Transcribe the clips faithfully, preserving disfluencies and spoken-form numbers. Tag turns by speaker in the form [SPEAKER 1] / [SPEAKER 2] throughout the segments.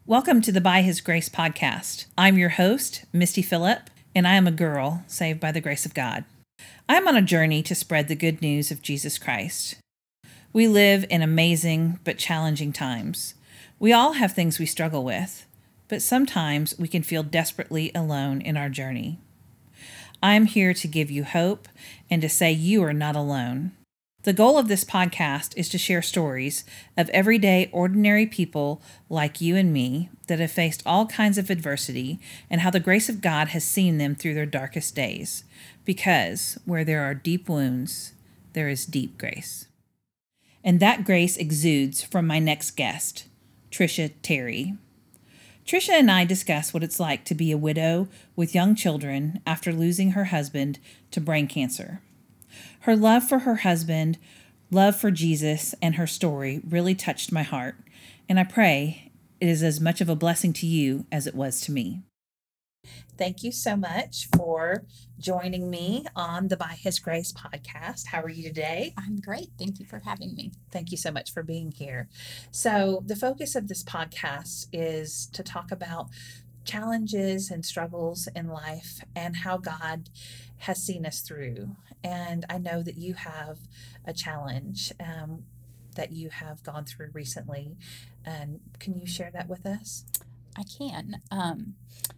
[SPEAKER 1] Welcome to the By His Grace podcast. I'm your host, Misty Phillip, and I am a girl saved by the grace of God. I am on a journey to spread the good news of Jesus Christ. We live in amazing but challenging times. We all have things we struggle with, but sometimes we can feel desperately alone in our journey. I am here to give you hope and to say you are not alone. The goal of this podcast is to share stories of everyday, ordinary people like you and me that have faced all kinds of adversity and how the grace of God has seen them through their darkest days. Because where there are deep wounds, there is deep grace. And that grace exudes from my next guest, Trisha Terry. Trisha and I discuss what it's like to be a widow with young children after losing her husband to brain cancer. Her love for her husband, love for Jesus, and her story really touched my heart, and I pray it is as much of a blessing to you as it was to me. Thank you so much for joining me on the By His Grace podcast. How are you today?
[SPEAKER 2] I'm great. Thank you for having me.
[SPEAKER 1] Thank you so much for being here. So the focus of this podcast is to talk about challenges and struggles in life and how God has seen us through. And I know that you have a challenge um, that you have gone through recently. And can you share that with us?
[SPEAKER 2] I can. Um,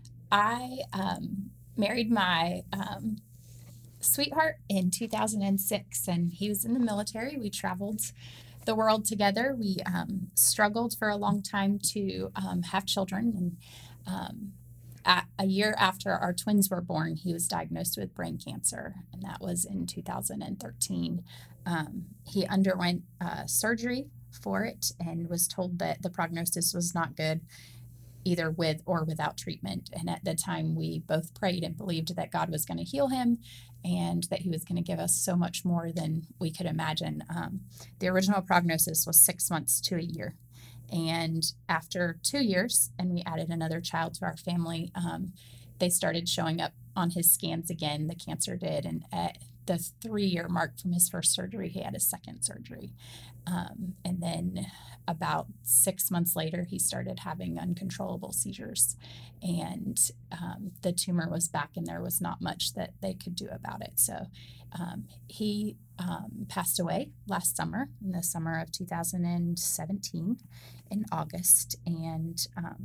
[SPEAKER 2] I um, married my um, sweetheart in two thousand six, and he was in the military. We traveled the world together. We um, struggled for a long time to um, have children, and um, a, a year after our twins were born, he was diagnosed with brain cancer, and that was in two thousand thirteen. Um, he underwent uh, surgery for it and was told that the prognosis was not good, either with or without treatment. And at the time, we both prayed and believed that God was going to heal him and that he was going to give us so much more than we could imagine. Um, the original prognosis was six months to a year. And after two years, and we added another child to our family, um, they started showing up on his scans again. The cancer did. And at the three-year mark from his first surgery, he had a second surgery. Um, and then about six months later, he started having uncontrollable seizures. And um, the tumor was back, and there was not much that they could do about it. So um, he um, passed away last summer, in the summer of two thousand seventeen, in August. And um,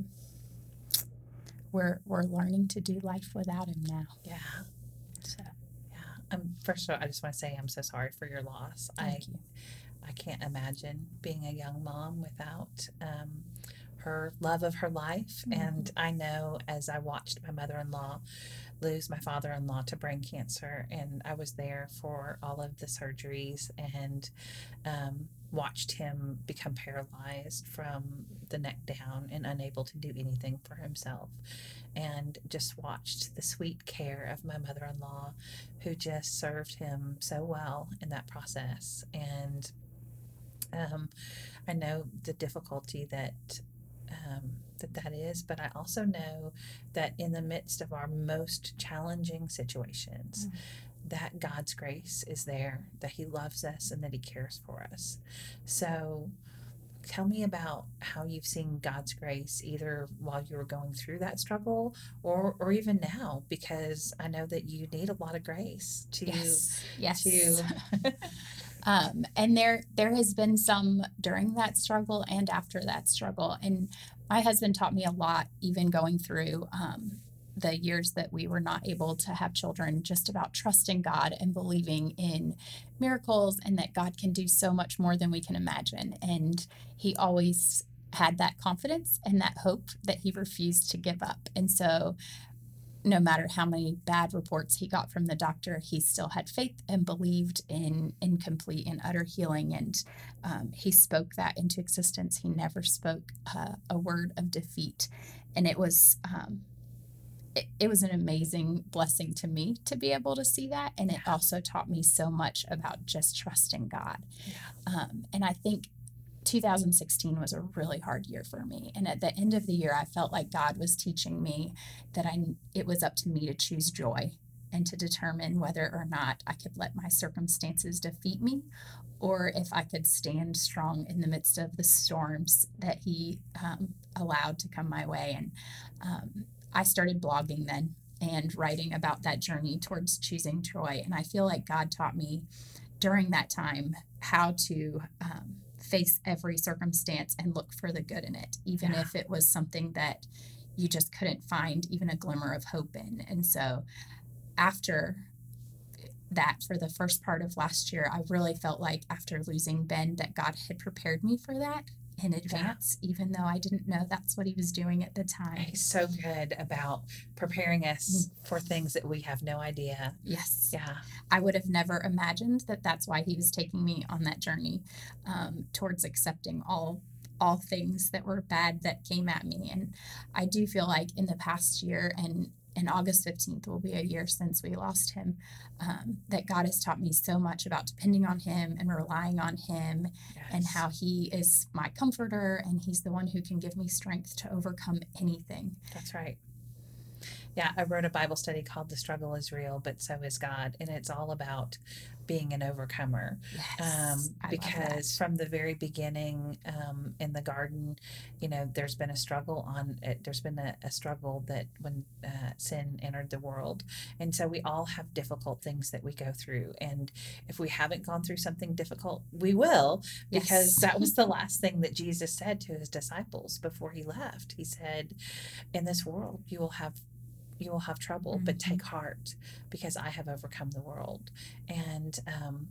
[SPEAKER 2] we're we're learning to do life without him now.
[SPEAKER 1] Yeah. So, yeah. Um, first of all, I just want to say I'm so sorry for your loss.
[SPEAKER 2] Thank
[SPEAKER 1] I,
[SPEAKER 2] you.
[SPEAKER 1] I can't imagine being a young mom without um, her love of her life.
[SPEAKER 2] Mm-hmm.
[SPEAKER 1] And I know as I watched my mother-in-law lose my father-in-law to brain cancer, and I was there for all of the surgeries and um, watched him become paralyzed from the neck down and unable to do anything for himself, and just watched the sweet care of my mother-in-law, who just served him so well in that process. And um, I know the difficulty that um, that that is, but I also know that in the midst of our most challenging situations, mm-hmm. that God's grace is there, that He loves us and that He cares for us. So tell me about how you've seen God's grace either while you were going through that struggle or or even now, because I know that you need a lot of grace to
[SPEAKER 2] yes, yes.
[SPEAKER 1] to
[SPEAKER 2] Um, and there there has been some during that struggle and after that struggle. And my husband taught me a lot, even going through um, the years that we were not able to have children, just about trusting God and believing in miracles and that God can do so much more than we can imagine. And he always had that confidence and that hope that he refused to give up. And so no matter how many bad reports he got from the doctor, he still had faith and believed in, in complete and utter healing. And um, he spoke that into existence. He never spoke uh, a word of defeat. And it was um, it, it was an amazing blessing to me to be able to see that. And it also taught me so much about just trusting God.
[SPEAKER 1] Yeah.
[SPEAKER 2] Um, and I think two thousand sixteen was a really hard year for me. And at the end of the year, I felt like God was teaching me that I it was up to me to choose joy and to determine whether or not I could let my circumstances defeat me or if I could stand strong in the midst of the storms that he um, allowed to come my way. And um, I started blogging then and writing about that journey towards choosing joy. And I feel like God taught me during that time how to um, face every circumstance and look for the good in it, even
[SPEAKER 1] Yeah.
[SPEAKER 2] if it was something that you just couldn't find even a glimmer of hope in. And so after that, for the first part of last year, I really felt like after losing Ben that God had prepared me for that in advance, yeah. even though I didn't know that's what he was doing at the time.
[SPEAKER 1] He's so good about preparing us mm. for things that we have no idea.
[SPEAKER 2] Yes.
[SPEAKER 1] Yeah.
[SPEAKER 2] I would have never imagined that that's why he was taking me on that journey um, towards accepting all all things that were bad that came at me. And I do feel like in the past year, and and August fifteenth will be a year since we lost him, um, that God has taught me so much about depending on him and relying on him, yes. and how he is my comforter and he's the one who can give me strength to overcome anything.
[SPEAKER 1] That's right. Yeah, I wrote a Bible study called The Struggle is Real, but So is God. And it's all about being an overcomer.
[SPEAKER 2] Yes,
[SPEAKER 1] um, because from the very beginning um, in the garden, you know, there's been a struggle on it. There's been a, a struggle that when uh, sin entered the world. And so we all have difficult things that we go through. And if we haven't gone through something difficult, we will, because yes. that was the last thing that Jesus said to his disciples before he left. He said, in this world, you will have you will have trouble, mm-hmm. but take heart because I have overcome the world. And um,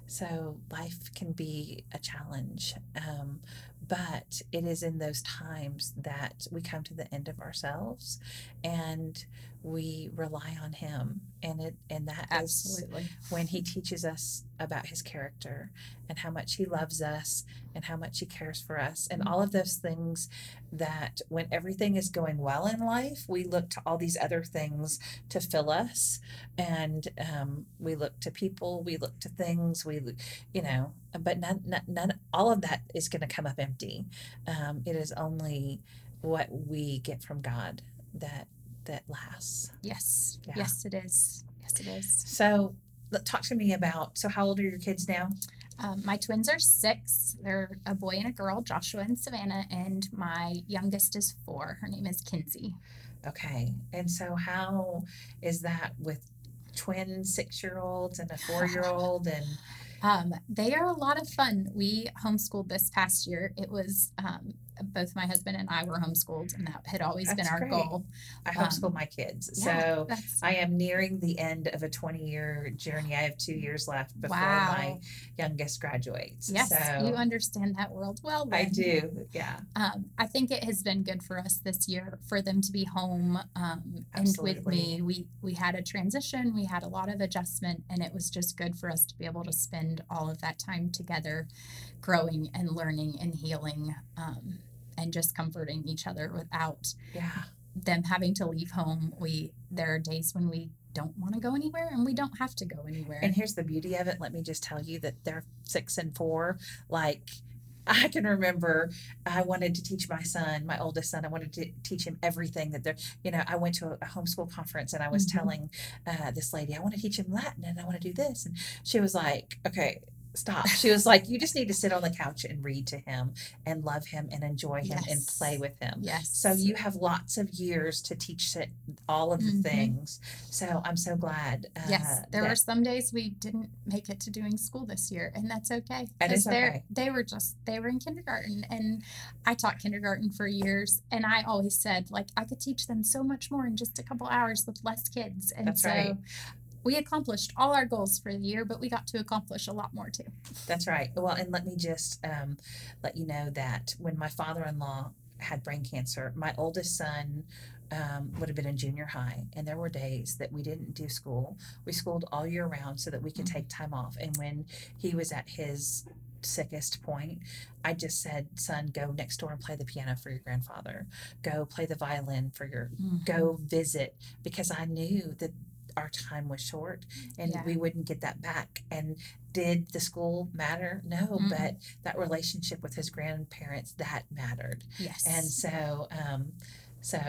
[SPEAKER 1] so life can be a challenge, um, but it is in those times that we come to the end of ourselves and we rely on him. And it and that
[SPEAKER 2] Absolutely.
[SPEAKER 1] is when he teaches us about his character and how much he loves us and how much he cares for us and mm-hmm. all of those things that when everything is going well in life, we look to all these other things to fill us. And um, we look to people, we look to things, we, you know, but none, none, none all of that is going to come up empty. Um, it is only what we get from God that that lasts.
[SPEAKER 2] Yes. Yeah. Yes, it is. Yes, it is.
[SPEAKER 1] So talk to me about, so how old are your kids now?
[SPEAKER 2] Um, my twins are six. They're a boy and a girl, Joshua and Savannah, and my youngest is four. Her name is Kinsey.
[SPEAKER 1] Okay. And so how is that with twin six-year-olds and a four-year-old? And
[SPEAKER 2] um, they are a lot of fun. We homeschooled this past year. It was um, both my husband and I were homeschooled, and that had always
[SPEAKER 1] That's
[SPEAKER 2] been our
[SPEAKER 1] great.
[SPEAKER 2] goal.
[SPEAKER 1] I homeschool um, my kids.
[SPEAKER 2] Yeah,
[SPEAKER 1] so
[SPEAKER 2] that's...
[SPEAKER 1] I am nearing the end of a twenty-year journey. I have two years left before
[SPEAKER 2] wow.
[SPEAKER 1] my youngest graduates.
[SPEAKER 2] Yes,
[SPEAKER 1] so
[SPEAKER 2] you understand that world well, then.
[SPEAKER 1] I do, yeah.
[SPEAKER 2] Um, I think it has been good for us this year for them to be home um, and with me. We, we had a transition. We had a lot of adjustment, and it was just good for us to be able to spend all of that time together growing and learning and healing um, and just comforting each other without
[SPEAKER 1] yeah.
[SPEAKER 2] them having to leave home. We there are days when we don't want to go anywhere, and we don't have to go anywhere.
[SPEAKER 1] And here's the beauty of it. Let me just tell you that they're six and four. Like, I can remember I wanted to teach my son, my oldest son, I wanted to teach him everything that they're, you know, I went to a, a homeschool conference and I was mm-hmm. telling uh, this lady, I want to teach him Latin and I want to do this. And she was like, okay, stop. She was like, you just need to sit on the couch and read to him and love him and enjoy him
[SPEAKER 2] yes.
[SPEAKER 1] and play with him.
[SPEAKER 2] Yes.
[SPEAKER 1] So you have lots of years to teach it, all of the mm-hmm. things. So I'm so glad. Uh,
[SPEAKER 2] yes. There
[SPEAKER 1] that,
[SPEAKER 2] were some days we didn't make it to doing school this year, and that's okay.
[SPEAKER 1] It is okay.
[SPEAKER 2] They were just, they were in kindergarten, and I taught kindergarten for years, and I always said, like, I could teach them so much more in just a couple hours with less kids. And
[SPEAKER 1] that's
[SPEAKER 2] so
[SPEAKER 1] right.
[SPEAKER 2] we accomplished all our goals for the year, but we got to accomplish a lot more too.
[SPEAKER 1] That's right. Well, and let me just um, let you know that when my father-in-law had brain cancer, my oldest son um, would have been in junior high, and there were days that we didn't do school. We schooled all year round so that we could mm-hmm. take time off. And when he was at his sickest point, I just said, son, go next door and play the piano for your grandfather. Go play the violin for your, mm-hmm. go visit, because I knew that our time was short and yeah. we wouldn't get that back. And did the school matter? No, mm-hmm. but that relationship with his grandparents, that mattered.
[SPEAKER 2] Yes.
[SPEAKER 1] And so, um, so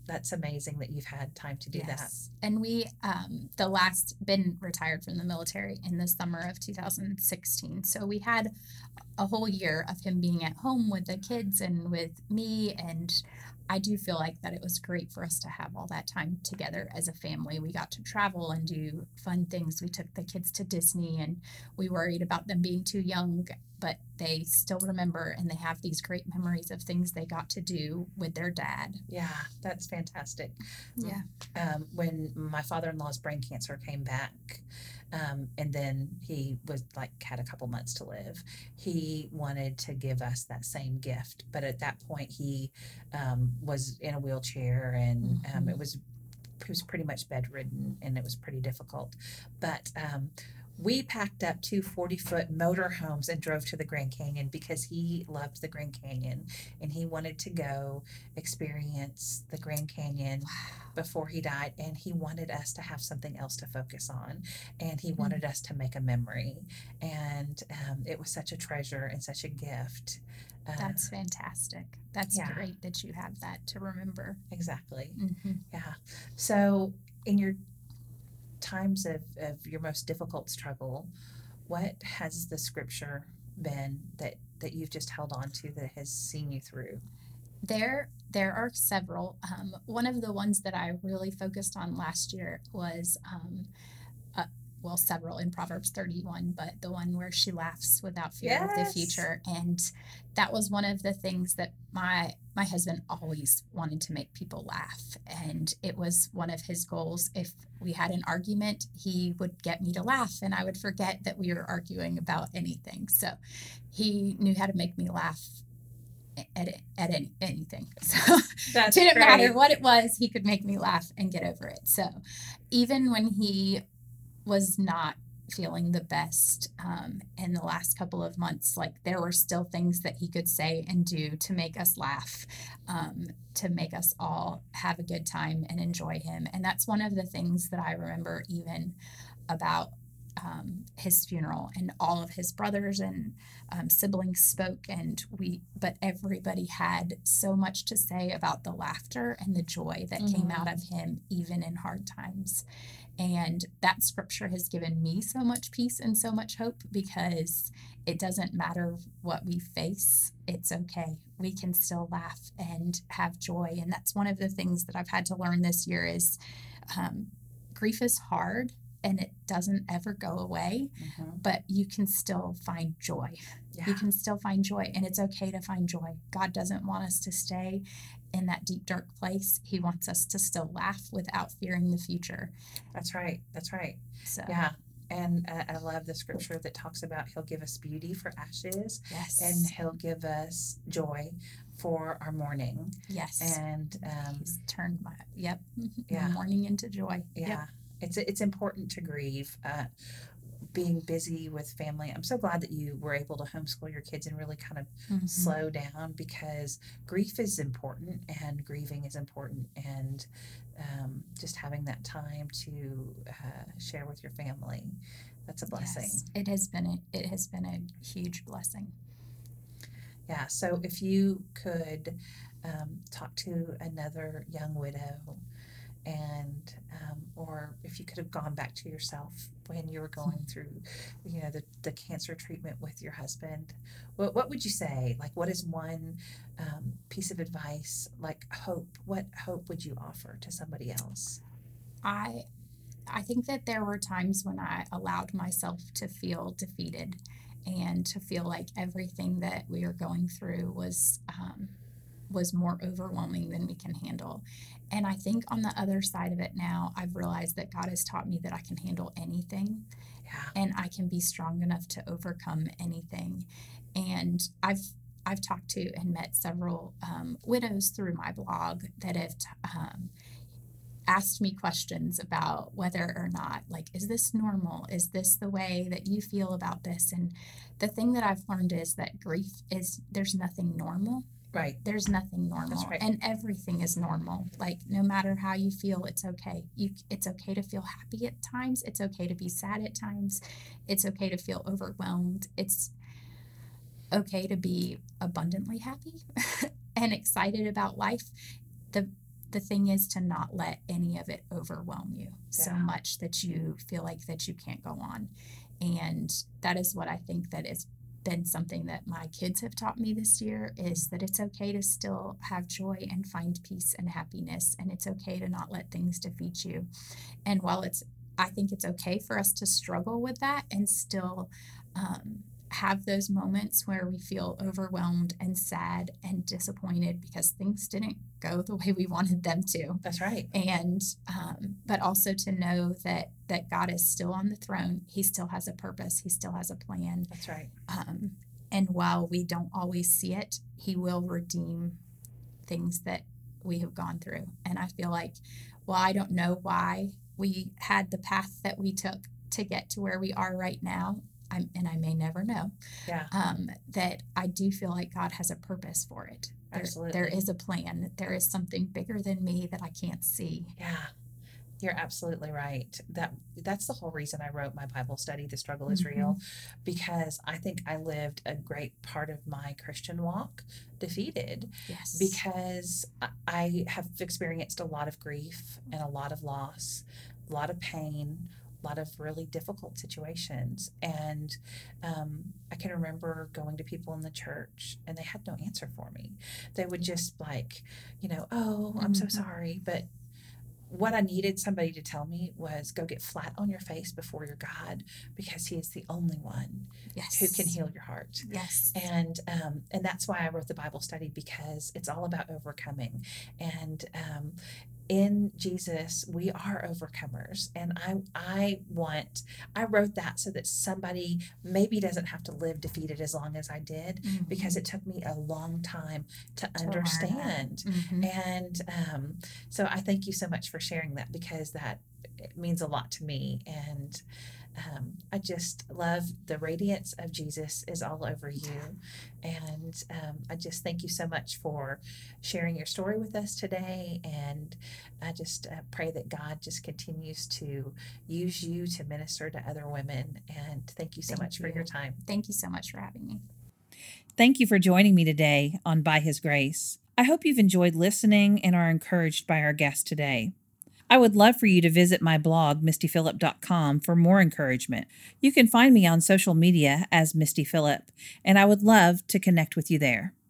[SPEAKER 1] that's amazing that you've had time to do
[SPEAKER 2] Yes. And we, um, the last, been retired from the military in the summer of two thousand sixteen. So we had a whole year of him being at home with the kids and with me. And I do feel like that it was great for us to have all that time together as a family. We got to travel and do fun things. We took the kids to Disney, and we worried about them being too young, but they still remember and they have these great memories of things they got to do with their dad.
[SPEAKER 1] that. Yeah, that's fantastic.
[SPEAKER 2] Yeah.
[SPEAKER 1] Um, when my father-in-law's brain cancer came back, um, and then he was like had a couple months to live, he wanted to give us that same gift, but at that point he um, was in a wheelchair, and um,
[SPEAKER 2] Mhm.
[SPEAKER 1] it was he was pretty much bedridden, and it was pretty difficult. But um, we packed up two forty foot motorhomes and drove to the Grand Canyon because he loved the Grand Canyon and he wanted to go experience the Grand Canyon before he died. And he wanted us to have something else to focus on, and he wanted us to make a memory. And um, it was such a treasure and such a gift. Uh,
[SPEAKER 2] That's fantastic. That's
[SPEAKER 1] Yeah.
[SPEAKER 2] great that you have that to remember.
[SPEAKER 1] exactly.
[SPEAKER 2] Mm-hmm.
[SPEAKER 1] Yeah. So, in your times of, of your most difficult struggle, what has the scripture been that, that you've just held on to that has seen you through?
[SPEAKER 2] There, there are several. Um, one of the ones that I really focused on last year was, um, uh, well, several in Proverbs thirty-one, but the one where she laughs without fear of the
[SPEAKER 1] Yes.
[SPEAKER 2] future. And that was one of the things that my my husband always wanted to make people laugh. And it was one of his goals. If we had an argument, he would get me to laugh, and I would forget that we were arguing about anything. So he knew how to make me laugh at it, at any, anything. So
[SPEAKER 1] That's
[SPEAKER 2] didn't
[SPEAKER 1] great.
[SPEAKER 2] matter what it was, he could make me laugh and get over it. So even when he was not feeling the best um, in the last couple of months, like there were still things that he could say and do to make us laugh, um, to make us all have a good time and enjoy him. And that's one of the things that I remember even about um, his funeral. And all of his brothers and um, siblings spoke, and we, but everybody had so much to say about the laughter and the joy that came
[SPEAKER 1] Mhm.
[SPEAKER 2] out of him, even in hard times. And that scripture has given me so much peace and so much hope, because it doesn't matter what we face. It's okay. We can still laugh and have joy. And that's one of the things that I've had to learn this year is um, grief is hard and it doesn't ever go away,
[SPEAKER 1] Mhm.
[SPEAKER 2] but you can still find joy.
[SPEAKER 1] Yeah.
[SPEAKER 2] You can still find joy, and it's okay to find joy. God doesn't want us to stay in that deep, dark place. He wants us to still laugh without fearing the future.
[SPEAKER 1] That's right. That's right.
[SPEAKER 2] So,
[SPEAKER 1] Yeah. And uh, I love the scripture that talks about he'll give us beauty for ashes,
[SPEAKER 2] yes.
[SPEAKER 1] and he'll give us joy for our mourning.
[SPEAKER 2] Yes.
[SPEAKER 1] And um,
[SPEAKER 2] He's turned my, yep,
[SPEAKER 1] Yeah.
[SPEAKER 2] my mourning into joy.
[SPEAKER 1] yeah,
[SPEAKER 2] Yep.
[SPEAKER 1] it's it's important to grieve. Uh, being busy with family, I'm so glad that you were able to homeschool your kids and really kind of
[SPEAKER 2] Mhm.
[SPEAKER 1] slow down, because grief is important and grieving is important, and um, just having that time to uh, share with your family, that's a blessing.
[SPEAKER 2] Yes. It has been a, it has been a huge blessing.
[SPEAKER 1] Yeah. So if you could um, talk to another young widow, and um, or if you could have gone back to yourself when you were going through, you know, the, the cancer treatment with your husband, what, what would you say? Like, what is one um, piece of advice, like hope? What hope would you offer to somebody else?
[SPEAKER 2] I I think that there were times when I allowed myself to feel defeated and to feel like everything that we were going through was um, was more overwhelming than we can handle. And I think on the other side of it now, I've realized that God has taught me that I can handle anything,
[SPEAKER 1] Yeah.
[SPEAKER 2] and I can be strong enough to overcome anything. And I've I've talked to and met several um, widows through my blog that have t- um, asked me questions about whether or not, like, is this normal? Is this the way that you feel about this? And the thing that I've learned is that grief is, there's nothing normal.
[SPEAKER 1] Right.
[SPEAKER 2] There's nothing normal.
[SPEAKER 1] That's right.
[SPEAKER 2] And everything is normal. Like, no matter how you feel, it's okay. You, it's okay to feel happy at times. It's okay to be sad at times. It's okay to feel overwhelmed. It's okay to be abundantly happy and excited about life. The the thing is to not let any of it overwhelm you so
[SPEAKER 1] Yeah.
[SPEAKER 2] much that you feel like that you can't go on. And that is what I think that has been something that my kids have taught me this year, is that it's okay to still have joy and find peace and happiness, and it's okay to not let things defeat you. And while it's, I think it's okay for us to struggle with that and still um, have those moments where we feel overwhelmed and sad and disappointed because things didn't go the way we wanted them to.
[SPEAKER 1] That's right.
[SPEAKER 2] And um, but also to know that that God is still on the throne. He still has a purpose. He still has a plan.
[SPEAKER 1] That's right.
[SPEAKER 2] Um, and while we don't always see it, He will redeem things that we have gone through. And I feel like, well, I don't know why we had the path that we took to get to where we are right now. I'm, and I may never know.
[SPEAKER 1] Yeah.
[SPEAKER 2] Um, that I do feel like God has a purpose for it. There,
[SPEAKER 1] Absolutely.
[SPEAKER 2] there is a plan. There is something bigger than me that I can't see.
[SPEAKER 1] Yeah. You're absolutely right. That that's the whole reason I wrote my Bible study, The Struggle is
[SPEAKER 2] Mhm.
[SPEAKER 1] Real, because I think I lived a great part of my Christian walk defeated
[SPEAKER 2] Yes.
[SPEAKER 1] because I- I have experienced a lot of grief and a lot of loss, a lot of pain, a lot of really difficult situations. And um, I can remember going to people in the church and they had no answer for me. They would just like, you know, oh, I'm so
[SPEAKER 2] Mhm.
[SPEAKER 1] sorry, but what I needed somebody to tell me was go get flat on your face before your God, because He is the only one
[SPEAKER 2] Yes.
[SPEAKER 1] who can heal your heart.
[SPEAKER 2] Yes.
[SPEAKER 1] And um, and that's why I wrote the Bible study, because it's all about overcoming. And um, in Jesus, we are overcomers. And I I want I wrote that so that somebody maybe doesn't have to live defeated as long as I did,
[SPEAKER 2] Mhm.
[SPEAKER 1] because it took me a long time to,
[SPEAKER 2] To learn that.
[SPEAKER 1] understand.
[SPEAKER 2] Mhm.
[SPEAKER 1] And um, so I thank you so much for sharing that, because that it means a lot to me. And um, I just love the radiance of Jesus is all over you. And um, I just thank you so much for sharing your story with us today. And I just uh, pray that God just continues to use you to minister to other women. And thank you so
[SPEAKER 2] Thank
[SPEAKER 1] much for
[SPEAKER 2] you.
[SPEAKER 1] your time.
[SPEAKER 2] Thank you so much for having me.
[SPEAKER 1] Thank you for joining me today on By His Grace. I hope you've enjoyed listening and are encouraged by our guest today. I would love for you to visit my blog, misty phillip dot com, for more encouragement. You can find me on social media as Misty Phillip, and I would love to connect with you there.